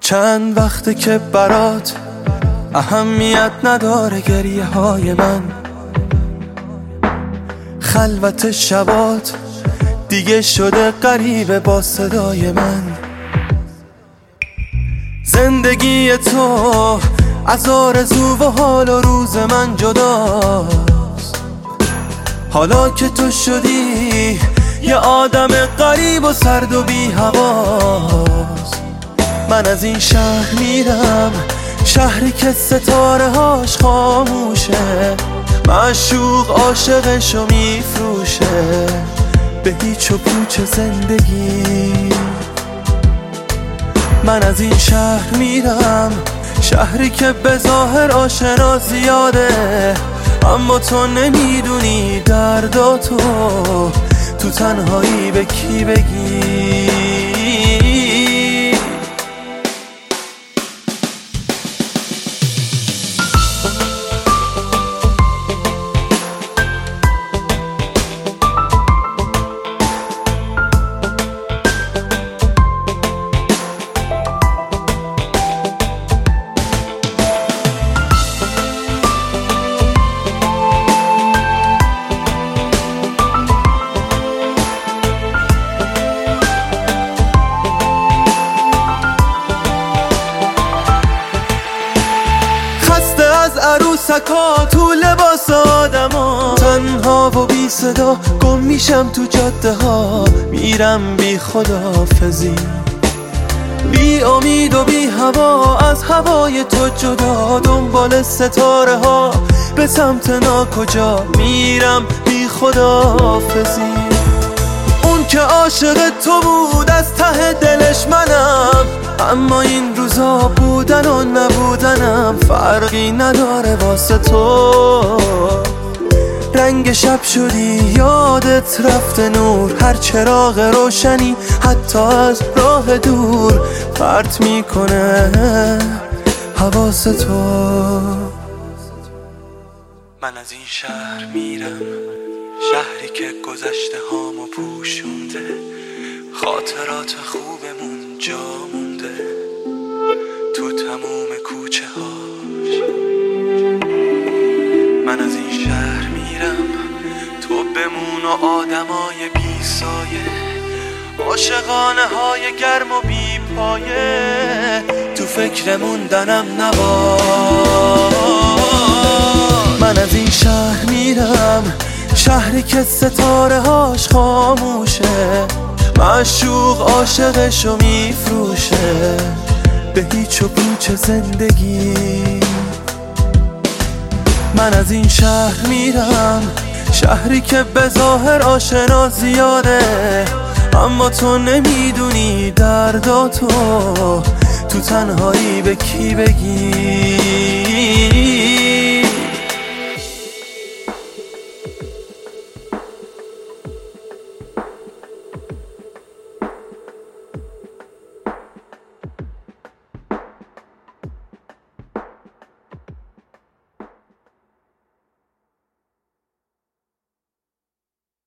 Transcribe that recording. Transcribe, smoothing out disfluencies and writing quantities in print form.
چند وقته که برات اهمیت نداره گریه های من، خلوت شبات دیگه شده غریبه با صدای من. زندگی تو از آرزو و حال و روز من جداست، حالا که تو شدی یه آدم غریب و سرد و بی هواست. من از این شهر میرم، شهری که ستاره هاش خاموشه، معشوق عاشقشو میفروشه به هیچ و پوچ زندگی. من از این شهر میرم، شهری که به ظاهر آشنا زیاده، اما تو نمیدونی درداتو تو تنهایی به کی بگی. عروسکا تو لباس آدما، تنها و بی صدا گم میشم تو جاده ها، میرم بی خداحافظی، بی امید و بی هوا، از هوای تو جدا، دنبال ستاره ها به سمت ناکجا، میرم بی خداحافظی. اون که عاشق تو بود از ته دلش منم، اما این روزا بودن و نبودنم فرقی نداره واسه تو. رنگ شب شدی یادت رفته نور، هر چراغ روشنی حتی از راه دور پرت میکنه حواس تو. من از این شهر میرم، شهری که گذشته هامو پوشونده، خاطرات خوبمون جا مونده تو تموم کوچه هاش. من از این شهر میرم، تو بمون و آدمای بی سایه، عاشقانه های گرم و بی پایه، تو فکر موندنم نباش. من از این شهر میرم، شهری که ستاره هاش خاموشه، معشوق عاشقشو میفروشه به هیچ و پوچ زندگی. من از این شهر میرم، شهری که به ظاهر آشنا زیاده، اما تو نمیدونی درداتو تو تنهایی به کی بگی.